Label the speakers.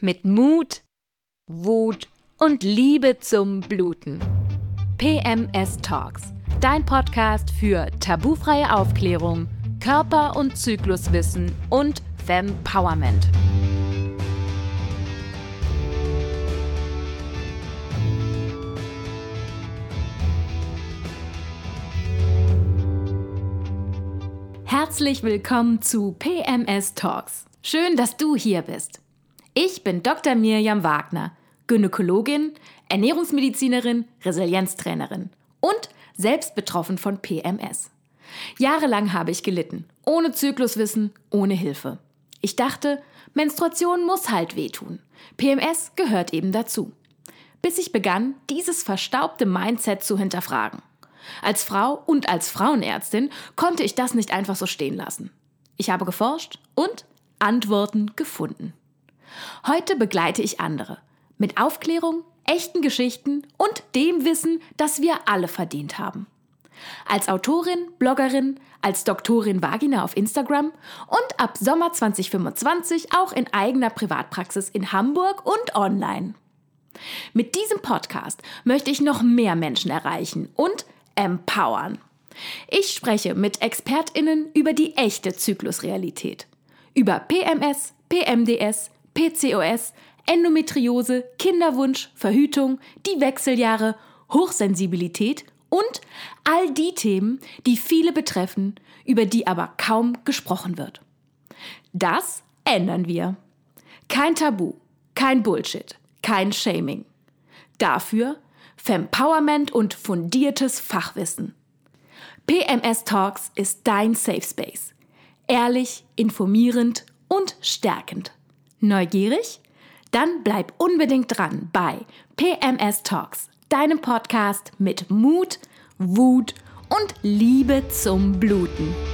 Speaker 1: mit Mut, Wut und Liebe zum Bluten. PMS Talks, dein Podcast für tabufreie Aufklärung, Körper- und Zykluswissen und Fempowerment. Herzlich willkommen zu PMS Talks. Schön, dass du hier bist. Ich bin Dr. Mirjam Wagner, Gynäkologin, Ernährungsmedizinerin, Resilienztrainerin und selbst betroffen von PMS. Jahrelang habe ich gelitten, ohne Zykluswissen, ohne Hilfe. Ich dachte, Menstruation muss halt wehtun. PMS gehört eben dazu. Bis ich begann, dieses verstaubte Mindset zu hinterfragen. Als Frau und als Frauenärztin konnte ich das nicht einfach so stehen lassen. Ich habe geforscht und Antworten gefunden. Heute begleite ich andere mit Aufklärung, echten Geschichten und dem Wissen, das wir alle verdient haben. Als Autorin, Bloggerin, als Doktorin Vagina auf Instagram und ab Sommer 2025 auch in eigener Privatpraxis in Hamburg und online. Mit diesem Podcast möchte ich noch mehr Menschen erreichen und empowern. Ich spreche mit ExpertInnen über die echte Zyklusrealität. Über PMS, PMDS, PCOS, Endometriose, Kinderwunsch, Verhütung, die Wechseljahre, Hochsensibilität und all die Themen, die viele betreffen, über die aber kaum gesprochen wird. Das ändern wir. Kein Tabu, kein Bullshit, kein Shaming. Dafür Fempowerment und fundiertes Fachwissen. PMS Talks ist dein Safe Space. Ehrlich, informierend und stärkend. Neugierig? Dann bleib unbedingt dran bei PMS Talks, deinem Podcast mit Mut, Wut und Liebe zum Bluten.